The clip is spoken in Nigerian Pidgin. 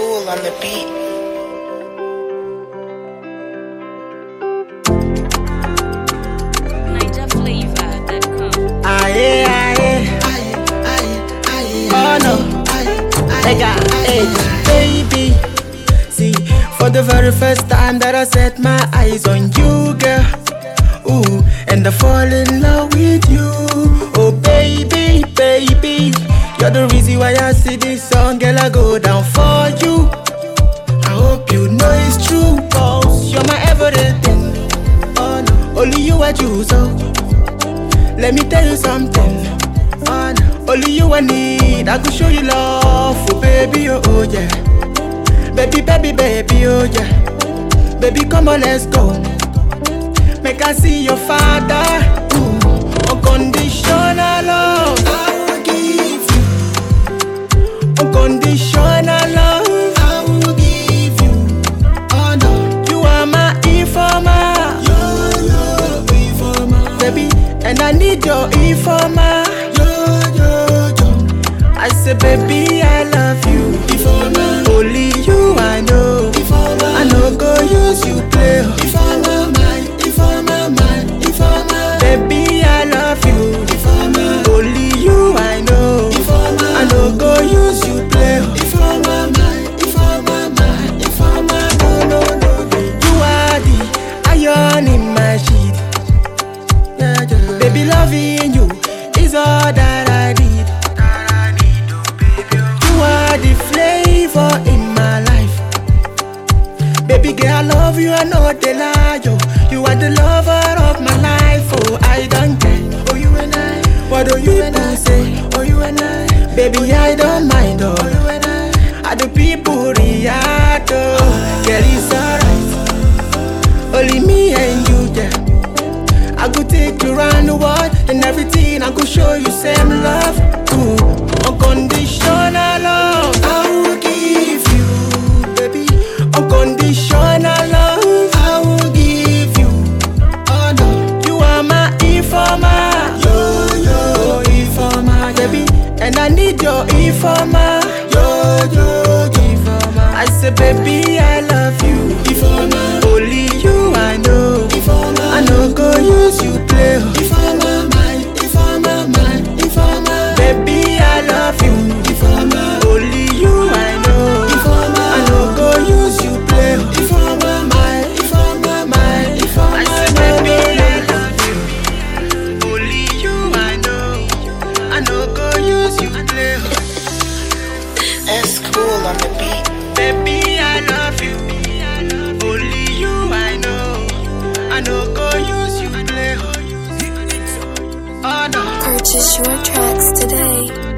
Cool on the beat. NigerFlavor.com. Oh no, baby. See, for the very first time that I set my eyes on you, girl. Ooh, and I fall in love with you. Oh baby, baby, you're the reason why I see this song, girl. I go down for you. I hope you know it's true, cause you're my everything. Oh no, only you I choose, oh. Let me tell you something. Oh no, only you I need. I could show you love, oh baby, oh yeah. Baby, baby, baby, oh yeah. Baby, come on, let's go. Make I see your father. Ooh, unconditional love I will give you. Unconditional love I will give you. Oh no, you are my informer. Yo, informer. Baby, and I need your informer. I say, baby, I love you. Informer. Only you I know. Informer. I no go use you play. Informer, my informer, my informer. Baby, I love you. Informer. Only you I know. Informer. I no go use you play. Informer, my informer, my informer. No, no, no. You are the iron in my sheet. Yeah, yeah. Baby, loving you is all that I need. The flavor in my life. Baby girl, I love you, I know they lie, yo. You are the lover of my life, oh, I don't care. Oh, you and I, what do you and I say? Oh, you and I, baby, I don't mind, oh, you and I the people react, oh, girl, it's alright. Only me and you, yeah. I could take you around the world and everything, I could show you same love, ooh. Unconditional love I will give you, baby. Unconditional love I will give you. Oh no, you are my informer. Yo, informer, baby. And I need your informer. Yo, informer. I say, baby, I love you. Informer. Only you I know. Informer. I no go use you play. Informer, my informer, my informer. Baby, I love you. Informer. Only you I know. Informer. I no go use you play. Informer, my informer, my informer. I say, baby, I love you. Only you I know. I no go use you play. That's cool on the beat. Baby, I love you. Only you I know. I no go use you play. Oh no. Purchase your tracks today.